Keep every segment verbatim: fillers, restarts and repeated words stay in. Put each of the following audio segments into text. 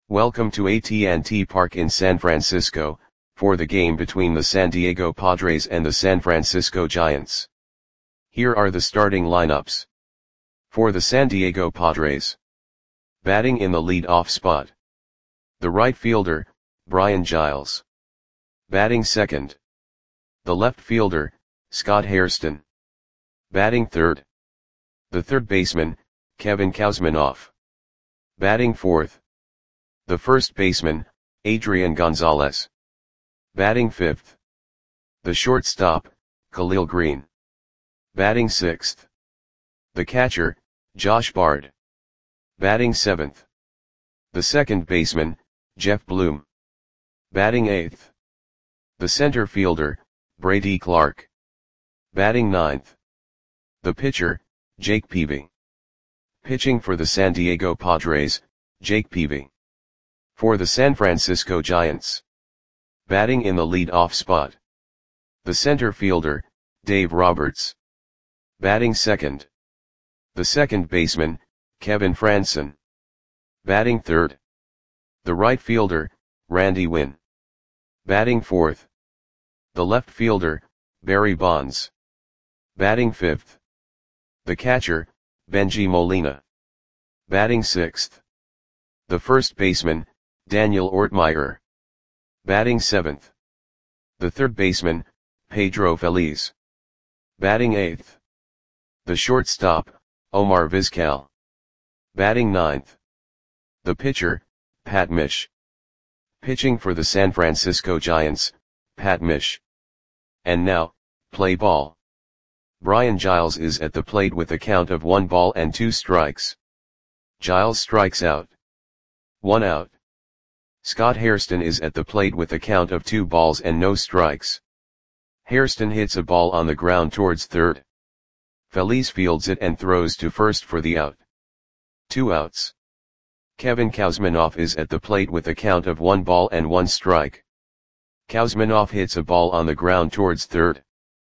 Welcome to A T and T Park in San Francisco, for the game between the San Diego Padres and the San Francisco Giants. Here are the starting lineups. For the San Diego Padres. Batting in the lead-off spot. The right fielder, Brian Giles. Batting second. The left fielder, Scott Hairston. Batting third. The third baseman, Kevin Kouzmanoff. Batting fourth. The first baseman, Adrian Gonzalez. Batting fifth. The shortstop, Khalil Greene. Batting sixth. The catcher, Josh Bard. Batting seventh. The second baseman, Jeff Bloom. Batting eighth. The center fielder, Brady Clark. Batting ninth. The pitcher, Jake Peavy. Pitching for the San Diego Padres, Jake Peavy. For the San Francisco Giants. Batting in the lead-off spot. The center fielder, Dave Roberts. Batting second. The second baseman, Kevin Frandsen. Batting third. The right fielder, Randy Winn. Batting fourth. The left fielder, Barry Bonds. Batting fifth. The catcher, Benji Molina. Batting sixth. The first baseman, Daniel Ortmeyer. Batting seventh. The third baseman, Pedro Feliz. Batting eighth. The shortstop, Omar Vizquel. Batting ninth. The pitcher, Pat Mish. Pitching for the San Francisco Giants, Pat Mish. And now, play ball. Brian Giles is at the plate with a count of one ball and two strikes. Giles strikes out. One out. Scott Hairston is at the plate with a count of two balls and no strikes. Hairston hits a ball on the ground towards third. Feliz fields it and throws to first for the out. Two outs. Kevin Kouzmanoff is at the plate with a count of one ball and one strike. Kouzmanoff hits a ball on the ground towards third.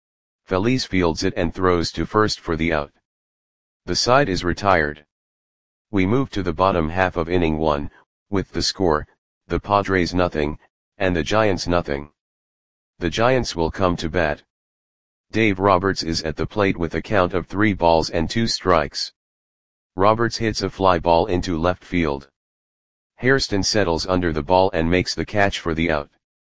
Feliz fields it and throws to first for the out. The side is retired. We move to the bottom half of inning one, with the score, the Padres nothing, and the Giants nothing. The Giants will come to bat. Dave Roberts is at the plate with a count of three balls and two strikes. Roberts hits a fly ball into left field. Hairston settles under the ball and makes the catch for the out.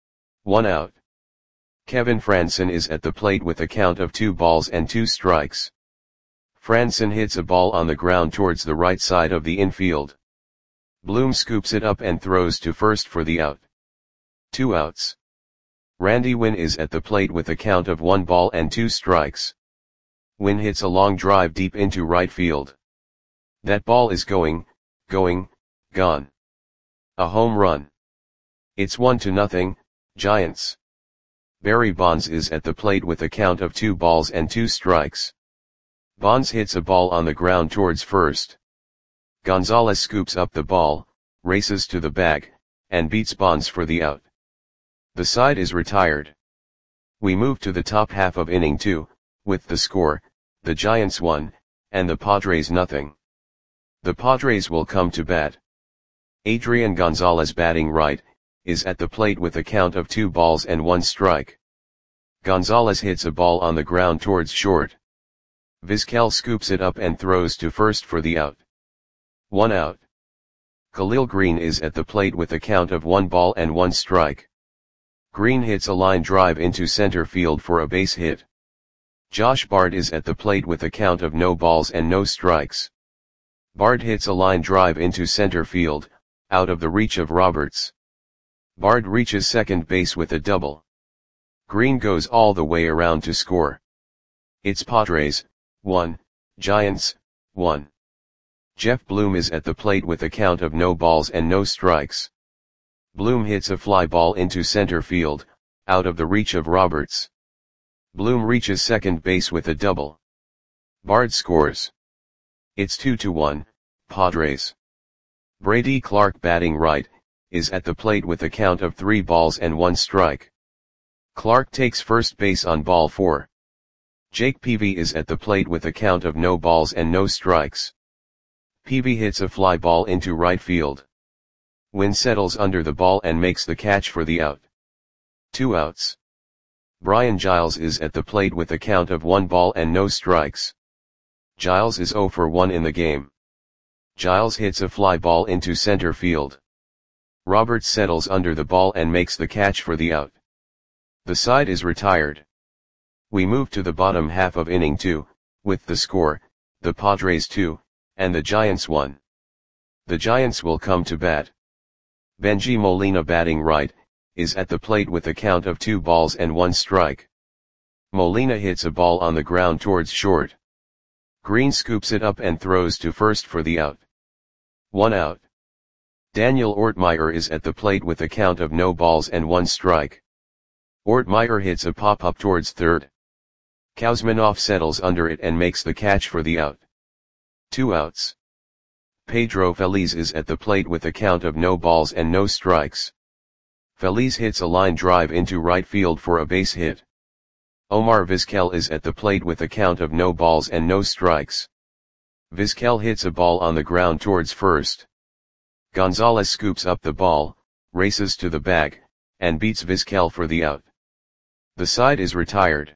One out. Kevin Frandsen is at the plate with a count of two balls and two strikes. Frandsen hits a ball on the ground towards the right side of the infield. Bloom scoops it up and throws to first for the out. Two outs. Randy Winn is at the plate with a count of one ball and two strikes. Winn hits a long drive deep into right field. That ball is going, going, gone. A home run. It's one to nothing, Giants. Barry Bonds is at the plate with a count of two balls and two strikes. Bonds hits a ball on the ground towards first. Gonzalez scoops up the ball, races to the bag, and beats Bonds for the out. The side is retired. We move to the top half of inning two, with the score, the Giants one, and the Padres nothing. The Padres will come to bat. Adrian Gonzalez batting right, is at the plate with a count of two balls and one strike. Gonzalez hits a ball on the ground towards short. Vizquel scoops it up and throws to first for the out. One out. Khalil Greene is at the plate with a count of one ball and one strike. Greene hits a line drive into center field for a base hit. Josh Bard is at the plate with a count of no balls and no strikes. Bard hits a line drive into center field, out of the reach of Roberts. Bard reaches second base with a double. Greene goes all the way around to score. It's Padres, one, Giants, one. Jeff Bloom is at the plate with a count of no balls and no strikes. Bloom hits a fly ball into center field, out of the reach of Roberts. Bloom reaches second base with a double. Bard scores. It's two to one, Padres. Brady Clark batting right, is at the plate with a count of three balls and one strike. Clark takes first base on ball four. Jake Peavy is at the plate with a count of no balls and no strikes. Peavy hits a fly ball into right field. Win settles under the ball and makes the catch for the out. Two outs. Brian Giles is at the plate with a count of one ball and no strikes. Giles is zero for one in the game. Giles hits a fly ball into center field. Roberts settles under the ball and makes the catch for the out. The side is retired. We move to the bottom half of inning two, with the score, the Padres two, and the Giants one. The Giants will come to bat. Benji Molina, batting right, is at the plate with a count of two balls and one strike. Molina hits a ball on the ground towards short. Green scoops it up and throws to first for the out. One out. Daniel Ortmeyer is at the plate with a count of no balls and one strike. Ortmeyer hits a pop-up towards third. Kuzminoff settles under it and makes the catch for the out. Two outs. Pedro Feliz is at the plate with a count of no balls and no strikes. Feliz hits a line drive into right field for a base hit. Omar Vizquel is at the plate with a count of no balls and no strikes. Vizquel hits a ball on the ground towards first. Gonzalez scoops up the ball, races to the bag, and beats Vizquel for the out. The side is retired.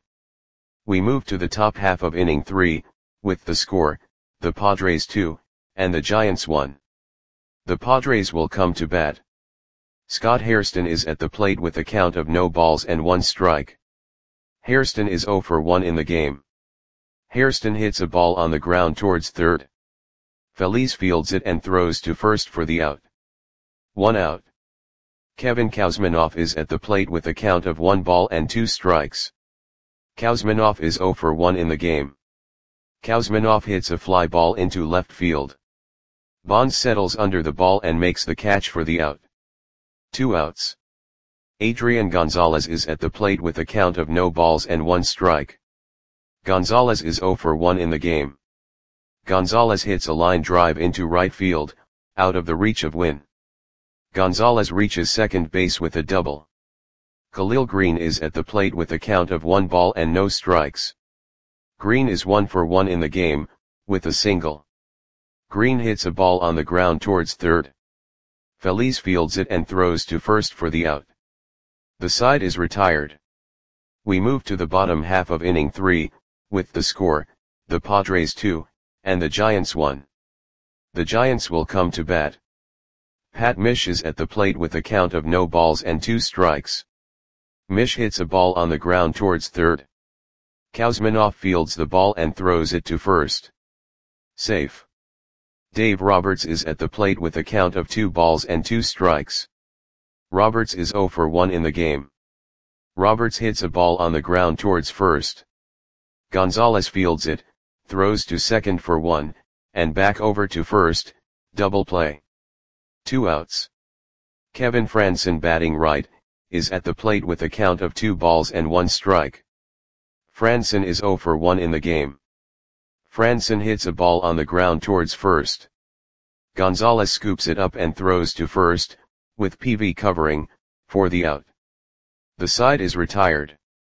We move to the top half of inning three, with the score, the Padres two, and the Giants one. The Padres will come to bat. Scott Hairston is at the plate with a count of no balls and one strike. Hairston is zero for one in the game. Hairston hits a ball on the ground towards third. Feliz fields it and throws to first for the out. One out. Kevin Kuzminoff is at the plate with a count of one ball and two strikes. Kuzminoff is zero for one in the game. Kuzminoff hits a fly ball into left field. Bonds settles under the ball and makes the catch for the out. Two outs. Adrian Gonzalez is at the plate with a count of no balls and one strike. Gonzalez is zero for one in the game. Gonzalez hits a line drive into right field, out of the reach of Win. Gonzalez reaches second base with a double. Khalil Green is at the plate with a count of one ball and no strikes. Green is one for one in the game, with a single. Green hits a ball on the ground towards third. Feliz fields it and throws to first for the out. The side is retired. We move to the bottom half of inning three, with the score, the Padres two, and the Giants one. The Giants will come to bat. Pat Mish is at the plate with a count of no balls and two strikes. Mish hits a ball on the ground towards third. Kuzminoff fields the ball and throws it to first. Safe. Dave Roberts is at the plate with a count of two balls and two strikes. Roberts is zero for one in the game. Roberts hits a ball on the ground towards first. Gonzalez fields it, throws to second for one, and back over to first, double play. Two outs. Kevin Franson, batting right, is at the plate with a count of two balls and one strike. Franson is zero for one in the game. Franson hits a ball on the ground towards first. Gonzalez scoops it up and throws to first, with P V covering, for the out. The side is retired.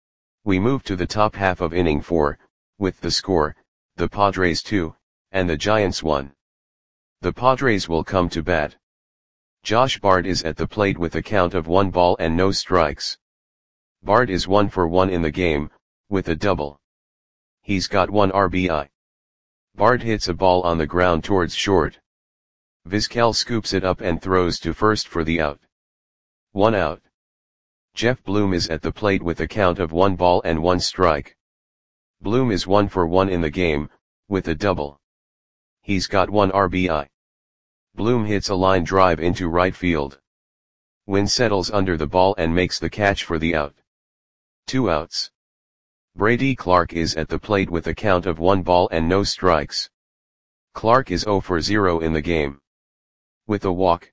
We move to the top half of inning four, with the score, the Padres two, and the Giants one. The Padres will come to bat. Josh Bard is at the plate with a count of one ball and no strikes. Bard is one for one in the game, with a double. He's got one R B I. Bard hits a ball on the ground towards short. Vizquel scoops it up and throws to first for the out. One out. Jeff Bloom is at the plate with a count of one ball and one strike. Bloom is one for one in the game, with a double. He's got one R B I. Bloom hits a line drive into right field. Win settles under the ball and makes the catch for the out. Two outs. Brady Clark is at the plate with a count of one ball and no strikes. Clark is zero for zero in the game. With a walk.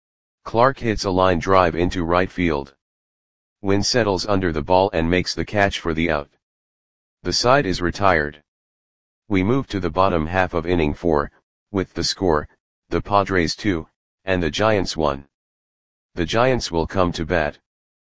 Clark hits a line drive into right field. Win settles under the ball and makes the catch for the out. The side is retired. We move to the bottom half of inning four, with the score, the Padres two, and the Giants one. The Giants will come to bat.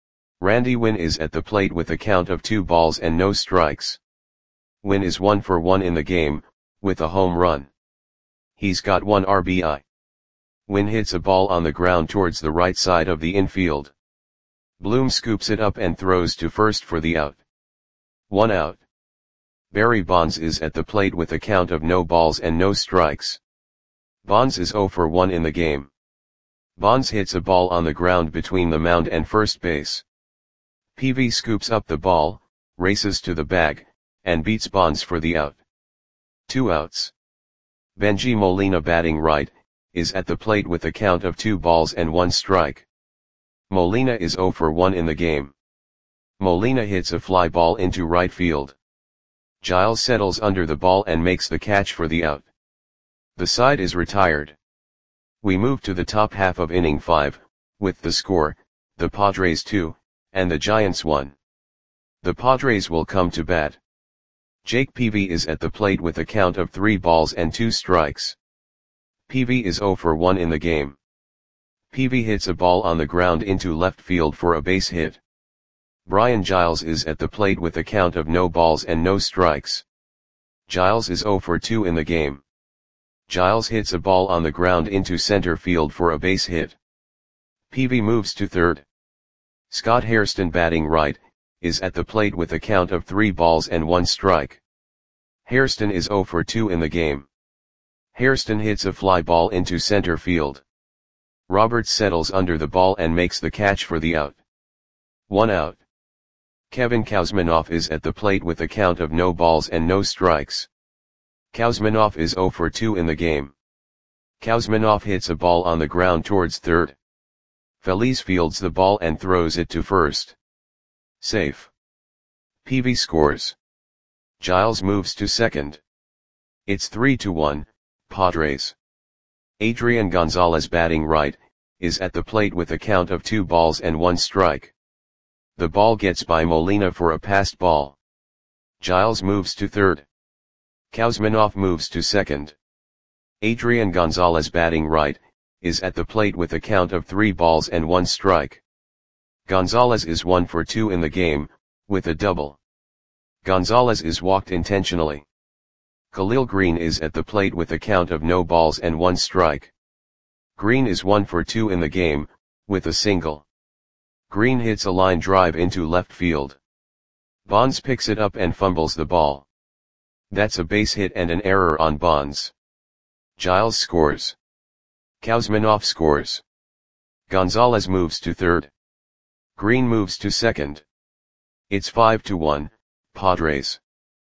Randy Winn is at the plate with a count of two balls and no strikes. Winn is one for one in the game, with a home run. He's got one R B I. Win hits a ball on the ground towards the right side of the infield. Bloom scoops it up and throws to first for the out. One out. Barry Bonds is at the plate with a count of no balls and no strikes. Bonds is oh for one in the game. Bonds hits a ball on the ground between the mound and first base. P V scoops up the ball, races to the bag, and beats Bonds for the out. Two outs. Bengie Molina, batting right, is at the plate with a count of two balls and one strike. Molina is oh for one in the game. Molina hits a fly ball into right field. Giles settles under the ball and makes the catch for the out. The side is retired. We move to the top half of inning five, with the score, the Padres two, and the Giants one. The Padres will come to bat. Jake Peavy is at the plate with a count of three balls and two strikes. Peavy is oh for one in the game. Peavy hits a ball on the ground into left field for a base hit. Brian Giles is at the plate with a count of no balls and no strikes. Giles is oh for two in the game. Giles hits a ball on the ground into center field for a base hit. Peavy moves to third. Scott Hairston, batting right, is at the plate with a count of three balls and one strike. Hairston is oh for two in the game. Hairston hits a fly ball into center field. Roberts settles under the ball and makes the catch for the out. One out. Kevin Kouzmanoff is at the plate with a count of no balls and no strikes. Kouzmanoff is oh for two in the game. Kouzmanoff hits a ball on the ground towards third. Feliz fields the ball and throws it to first. Safe. Peavy scores. Giles moves to second. It's three to one, Padres. Adrian Gonzalez, batting right, is at the plate with a count of two balls and one strike. The ball gets by Molina for a passed ball. Giles moves to third. Kouzmanoff moves to second. Adrian Gonzalez, batting right, is at the plate with a count of three balls and one strike. Gonzalez is one for two in the game, with a double. Gonzalez is walked intentionally. Khalil Green is at the plate with a count of no balls and one strike. Green is one for two in the game, with a single. Green hits a line drive into left field. Bonds picks it up and fumbles the ball. That's a base hit and an error on Bonds. Giles scores. Kouzmanoff scores. Gonzalez moves to third. Green moves to second. It's five to one, Padres.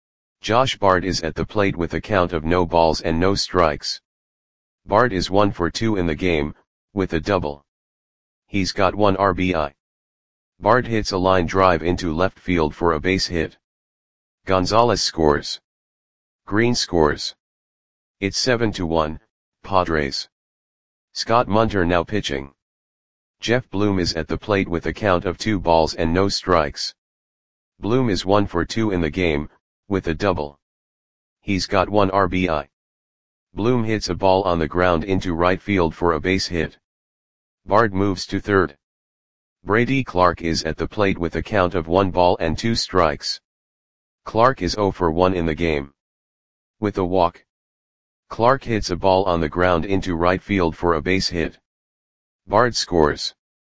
Josh Bard is at the plate with a count of no balls and no strikes. Bard is one for two in the game, with a double. He's got one R B I. Bard hits a line drive into left field for a base hit. Gonzalez scores. Green scores. It's seven to one, Padres. Scott Munter now pitching. Jeff Bloom is at the plate with a count of two balls and no strikes. Bloom is one for two in the game, with a double. He's got one R B I. Bloom hits a ball on the ground into right field for a base hit. Bard moves to third. Brady Clark is at the plate with a count of one ball and two strikes. Clark is oh for one in the game. With a walk. Clark hits a ball on the ground into right field for a base hit. Bard scores.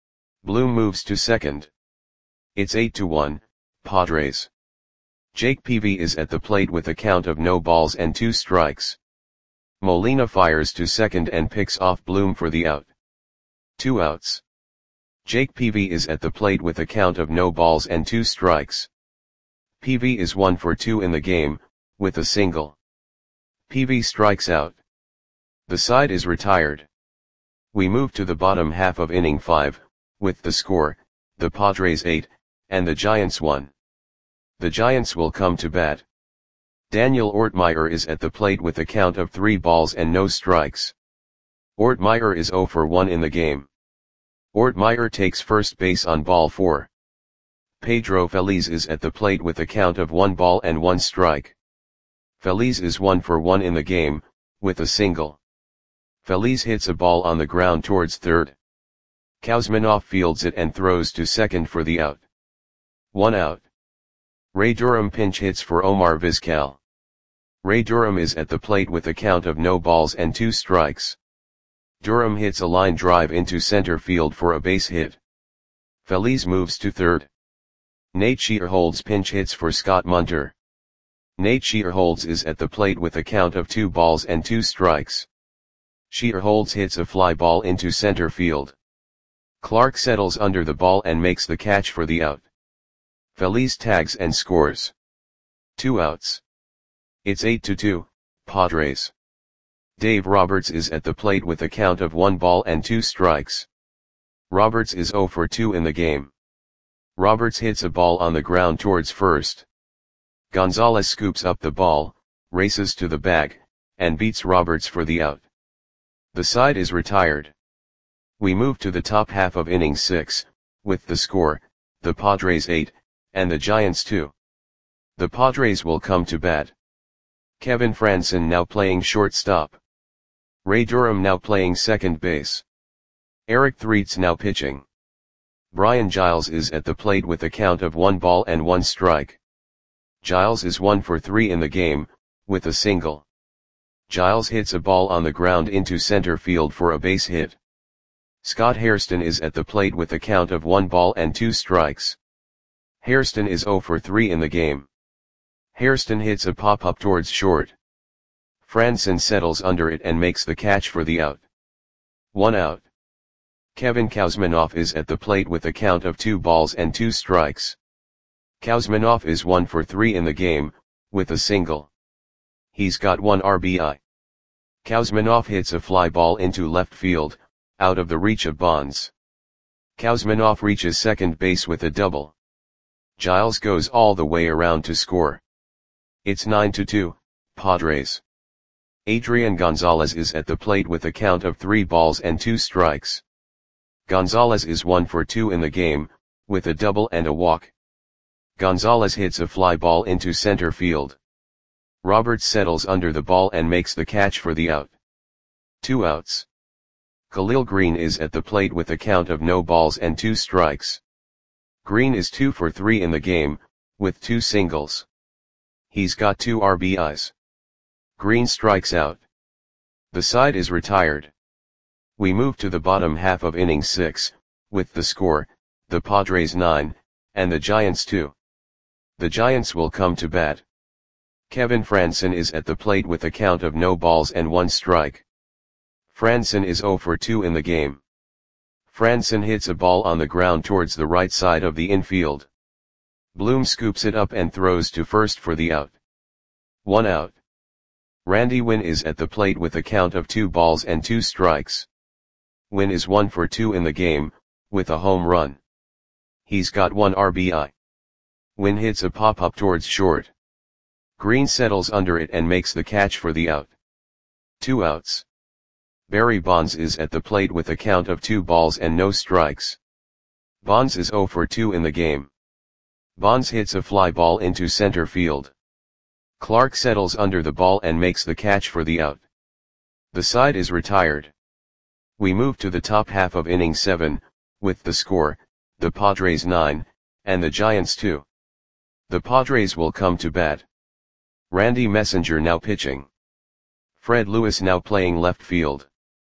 Bloom moves to second. It's eight to one, Padres. Jake Peavy is at the plate with a count of no balls and two strikes. Molina fires to second and picks off Bloom for the out. Two outs. Jake Peavy is at the plate with a count of no balls and two strikes. Peavy is one for two in the game, with a single. Peavy strikes out. The side is retired. We move to the bottom half of inning five, with the score, the Padres eight, and the Giants one. The Giants will come to bat. Daniel Ortmeyer is at the plate with a count of three balls and no strikes. Ortmeyer is oh for one in the game. Ortmeyer takes first base on ball four. Pedro Feliz is at the plate with a count of one ball and one strike. Feliz is one for one in the game, with a single. Feliz hits a ball on the ground towards third. Kouzmanoff fields it and throws to second for the out. One out. Ray Durham pinch hits for Omar Vizquel. Ray Durham is at the plate with a count of no balls and two strikes. Durham hits a line drive into center field for a base hit. Feliz moves to third. Nate Shearholds pinch hits for Scott Munter. Nate Shearholds is at the plate with a count of two balls and two strikes. Shearholds hits a fly ball into center field. Clark settles under the ball and makes the catch for the out. Feliz tags and scores. Two outs. It's eight to two, Padres. Dave Roberts is at the plate with a count of one ball and two strikes. Roberts is oh for two in the game. Roberts hits a ball on the ground towards first. Gonzalez scoops up the ball, races to the bag, and beats Roberts for the out. The side is retired. We move to the top half of inning six, with the score, the Padres eight, and the Giants two. The Padres will come to bat. Kevin Frandsen now playing shortstop. Ray Durham now playing second base. Eric Threets now pitching. Brian Giles is at the plate with a count of one ball and one strike. Giles is one for three in the game, with a single. Giles hits a ball on the ground into center field for a base hit. Scott Hairston is at the plate with a count of one ball and two strikes. Hairston is oh for three in the game. Hairston hits a pop-up towards short. Frandsen settles under it and makes the catch for the out. One out. Kevin Kouzmanoff is at the plate with a count of two balls and two strikes. Kouzmanoff is one for three in the game, with a single. He's got one R B I. Kouzmanoff hits a fly ball into left field, out of the reach of Bonds. Kouzmanoff reaches second base with a double. Giles goes all the way around to score. It's nine to two, Padres. Adrian Gonzalez is at the plate with a count of three balls and two strikes. Gonzalez is one for two in the game, with a double and a walk. Gonzalez hits a fly ball into center field. Roberts settles under the ball and makes the catch for the out. Two outs. Khalil Green is at the plate with a count of no balls and two strikes. Green is two for three in the game, with two singles. He's got two R B Is. Green strikes out. The side is retired. We move to the bottom half of inning six, with the score, the Padres nine, and the Giants two. The Giants will come to bat. Kevin Frandsen is at the plate with a count of no balls and one strike. Frandsen is oh for two in the game. Frandsen hits a ball on the ground towards the right side of the infield. Bloom scoops it up and throws to first for the out. One out. Randy Winn is at the plate with a count of two balls and two strikes. Winn is one for two in the game, with a home run. He's got one R B I. Winn hits a pop-up towards short. Green settles under it and makes the catch for the out. Two outs. Barry Bonds is at the plate with a count of two balls and no strikes. Bonds is oh for two in the game. Bonds hits a fly ball into center field. Clark settles under the ball and makes the catch for the out. The side is retired. We move to the top half of inning seven, with the score, the Padres nine, and the Giants two. The Padres will come to bat. Randy Messenger now pitching. Fred Lewis now playing left field.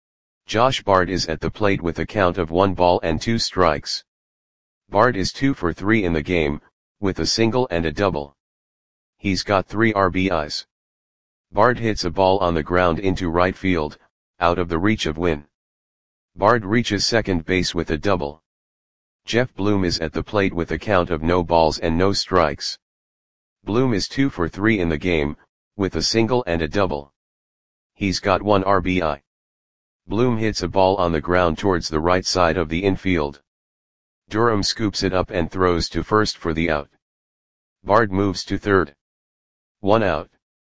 Josh Bard is at the plate with a count of one ball and two strikes. Bard is two for three in the game, with a single and a double. He's got three R B Is. Bard hits a ball on the ground into right field, out of the reach of Winn. Bard reaches second base with a double. Jeff Bloom is at the plate with a count of no balls and no strikes. Bloom is two for three in the game, with a single and a double. He's got one R B I. Bloom hits a ball on the ground towards the right side of the infield. Durham scoops it up and throws to first for the out. Bard moves to third. One out.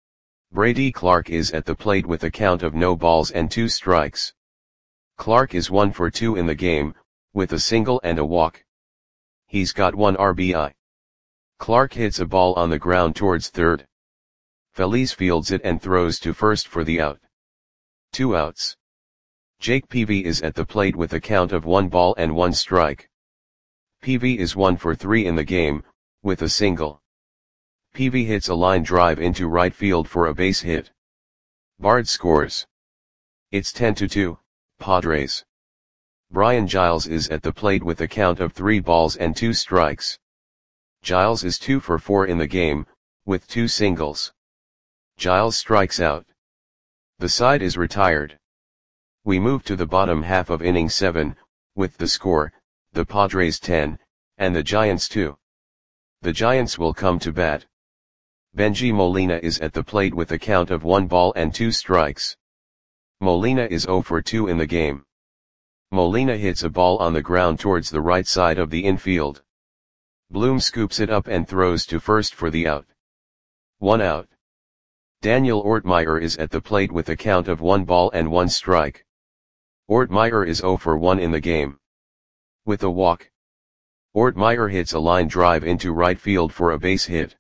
Brady Clark is at the plate with a count of no balls and two strikes. Clark is one for two in the game, with a single and a walk. He's got one R B I. Clark hits a ball on the ground towards third. Feliz fields it and throws to first for the out. Two outs. Jake Peavy is at the plate with a count of one ball and one strike. Peavy is one for three in the game, with a single. Peavy hits a line drive into right field for a base hit. Bard scores. It's ten to two, Padres. Brian Giles is at the plate with a count of three balls and two strikes. Giles is two for four in the game, with two singles. Giles strikes out. The side is retired. We move to the bottom half of inning seven, with the score, the Padres ten, and the Giants two. The Giants will come to bat. Bengie Molina is at the plate with a count of one ball and two strikes. Molina is zero for two in the game. Molina hits a ball on the ground towards the right side of the infield. Bloom scoops it up and throws to first for the out. One out. Daniel Ortmeyer is at the plate with a count of one ball and one strike. Ortmeyer is zero for one in the game. With a walk, Ortmeyer hits a line drive into right field for a base hit.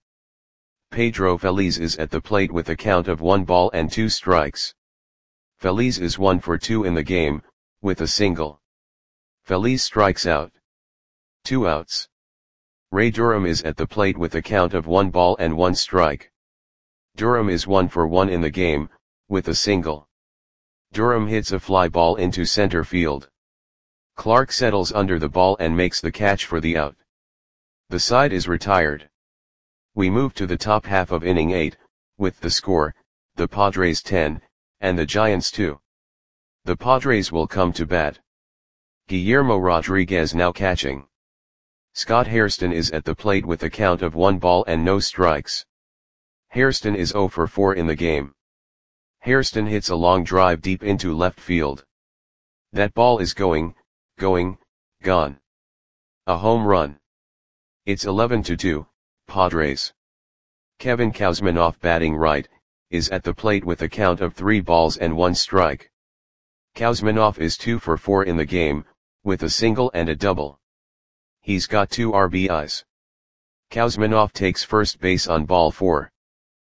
Pedro Feliz is at the plate with a count of one ball and two strikes. Feliz is one for two in the game, with a single. Feliz strikes out. Two outs. Ray Durham is at the plate with a count of one ball and one strike. Durham is one for one in the game, with a single. Durham hits a fly ball into center field. Clark settles under the ball and makes the catch for the out. The side is retired. We move to the top half of inning eight, with the score, the Padres ten, and the Giants two. The Padres will come to bat. Guillermo Rodriguez now catching. Scott Hairston is at the plate with a count of one ball and no strikes. Hairston is zero for four in the game. Hairston hits a long drive deep into left field. That ball is going, going, gone. A home run. It's eleven to two, Padres. Kevin Kuzminoff batting right, is at the plate with a count of three balls and one strike. Kuzminoff is two for four in the game, with a single and a double. He's got two R B Is. Kuzminoff takes first base on ball four.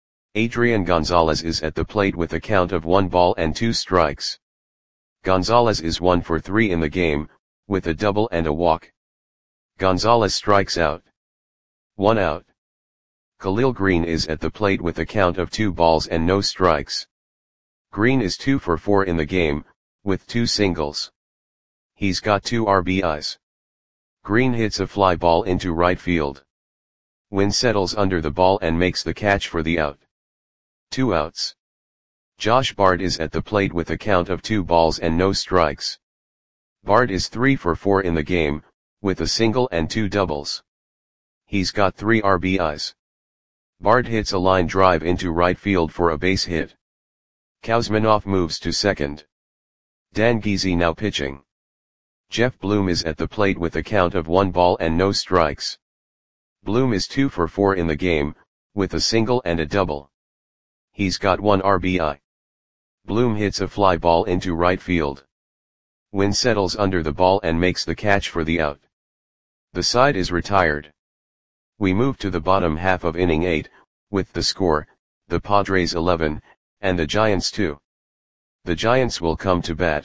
Adrian Gonzalez is at the plate with a count of one ball and two strikes. Gonzalez is one for three in the game, with a double and a walk. Gonzalez strikes out. One out. Khalil Green is at the plate with a count of two balls and no strikes. Green is two for four in the game, with two singles. He's got two R B Is. Green hits a fly ball into right field. Wynn settles under the ball and makes the catch for the out. Two outs. Josh Bard is at the plate with a count of two balls and no strikes. Bard is three for four in the game, with a single and two doubles. He's got three R B Is. Bard hits a line drive into right field for a base hit. Kuzminoff moves to second. Dan Geese now pitching. Jeff Bloom is at the plate with a count of one ball and no strikes. Bloom is two for four in the game, with a single and a double. He's got one R B I. Bloom hits a fly ball into right field. Wynn settles under the ball and makes the catch for the out. The side is retired. We move to the bottom half of inning eight, with the score, the Padres eleven, and the Giants two. The Giants will come to bat.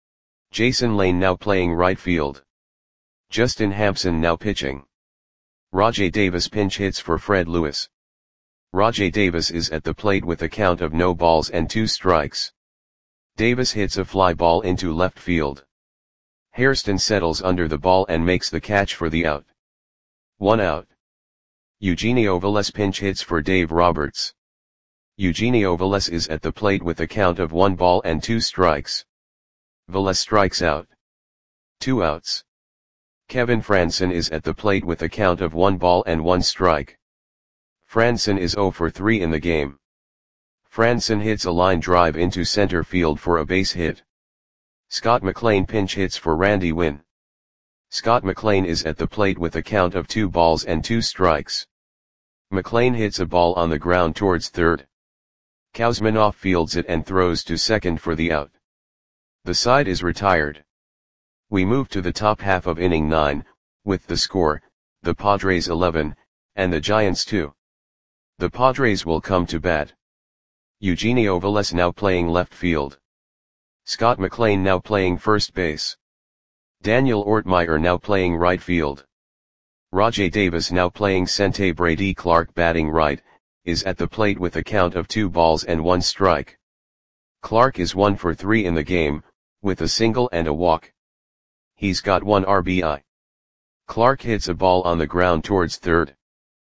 Jason Lane now playing right field. Justin Hampson now pitching. Rajai Davis pinch hits for Fred Lewis. Rajai Davis is at the plate with a count of no balls and two strikes. Davis hits a fly ball into left field. Hairston settles under the ball and makes the catch for the out. One out. Eugenio Velez pinch hits for Dave Roberts. Eugenio Velez is at the plate with a count of one ball and two strikes. Velez strikes out. Two outs. Kevin Frandsen is at the plate with a count of one ball and one strike. Frandsen is zero for three in the game. Frandsen hits a line drive into center field for a base hit. Scott McLean pinch hits for Randy Wynn. Scott McLean is at the plate with a count of two balls and two strikes. McLean hits a ball on the ground towards third. Kuzminoff fields it and throws to second for the out. The side is retired. We move to the top half of inning nine, with the score, the Padres eleven, and the Giants two. The Padres will come to bat. Eugenio Velez now playing left field. Scott McLean now playing first base. Daniel Ortmeyer now playing right field. Rajai Davis now playing center. Brady Clark batting right, is at the plate with a count of two balls and one strike. Clark is one for three in the game, with a single and a walk. He's got one R B I. Clark hits a ball on the ground towards third.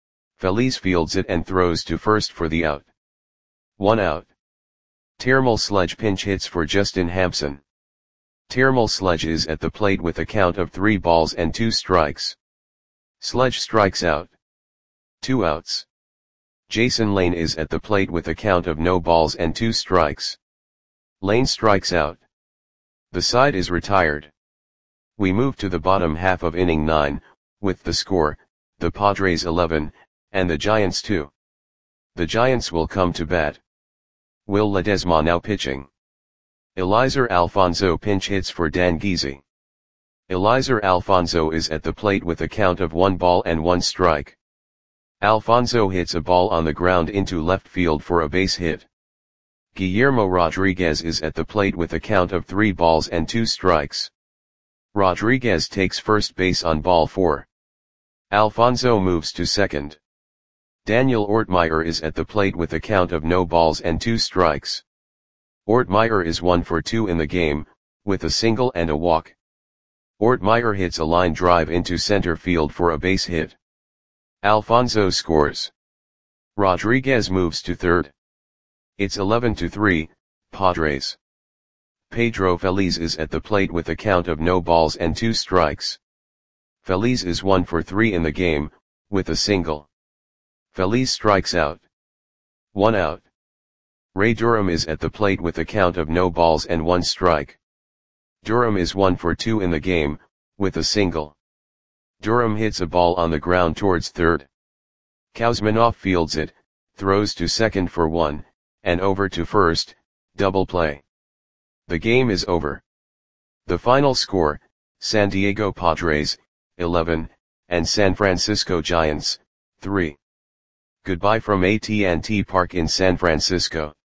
Feliz fields it and throws to first for the out. One out. Termal Sledge pinch hits for Justin Hampson. Termal Sledge is at the plate with a count of three balls and two strikes. Sledge strikes out. Two outs. Jason Lane is at the plate with a count of no balls and two strikes. Lane strikes out. The side is retired. We move to the bottom half of inning nine, with the score, the Padres eleven, and the Giants two. The Giants will come to bat. Will Ledesma now pitching. Eliezer Alfonso pinch hits for Dan Geese. Eliezer Alfonso is at the plate with a count of one ball and one strike. Alfonso hits a ball on the ground into left field for a base hit. Guillermo Rodriguez is at the plate with a count of three balls and two strikes. Rodriguez takes first base on ball four. Alfonso moves to second. Daniel Ortmeyer is at the plate with a count of no balls and two strikes. Ortmeyer is one for two in the game, with a single and a walk. Ortmeyer hits a line drive into center field for a base hit. Alfonso scores. Rodriguez moves to third. It's eleven to three, Padres. Pedro Feliz is at the plate with a count of no balls and two strikes. Feliz is one for three in the game, with a single. Feliz strikes out. One out. Ray Durham is at the plate with a count of no balls and one strike. Durham is one for two in the game, with a single. Durham hits a ball on the ground towards third. Kuzminoff fields it, throws to second for one, and over to first, double play. The game is over. The final score, San Diego Padres, eleven, and San Francisco Giants, three. Goodbye from A T and T Park in San Francisco.